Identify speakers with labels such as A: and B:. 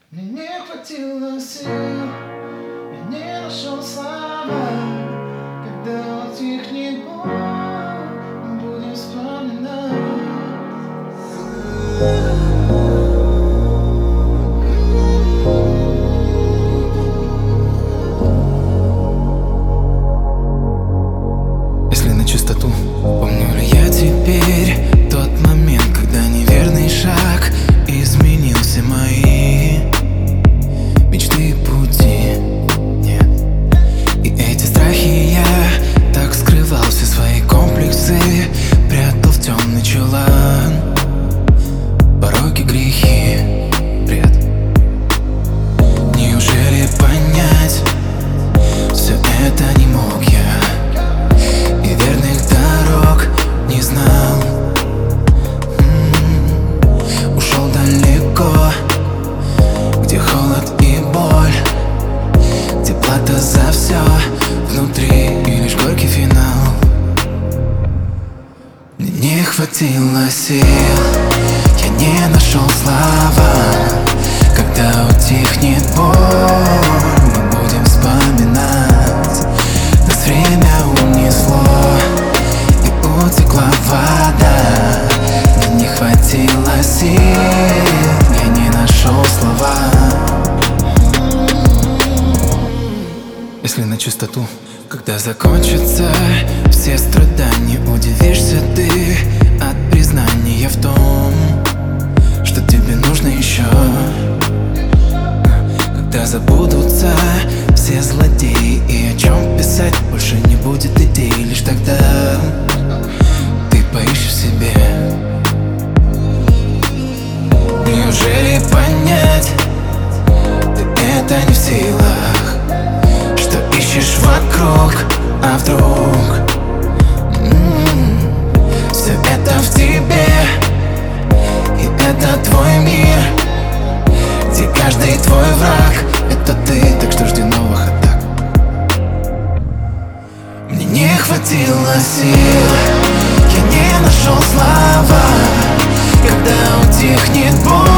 A: Мне не хватило сил, я не нашел слова. Когда утихнет боль, мы будем вспоминать.
B: Если на чистоту, помню ли я теперь тот момент, когда неверный шаг изменил все мои мечты и пути? Нет. И эти страхи я так скрывал, все свои комплексы прятал в темный чулан. Пороки, грехи, бред. Неужели понять все это не мог я? И верных дорог не знал. Ушел далеко, где холод и боль, где плата за все внутри и лишь горький финал. Мне не хватило сил, я не нашел слова. Когда утихнет боль, мы будем вспоминать. Нас время унесло и утекла вода. Мне не хватило сил, я не нашел слова. Если на чистоту, когда закончатся все страдания, удивишься ты от признания в том, что тебе нужно еще. Когда забудутся все злодеи и о чем писать больше не будет идей, лишь тогда ты поищешь в себе. Неужели понять ты это не в силах? Что ищешь вокруг, а вдруг все это в тебе, и это твой мир, где каждый твой враг — это ты, так что жди новых атак. Мне не хватило сил, я не нашел слова. Когда утихнет боль,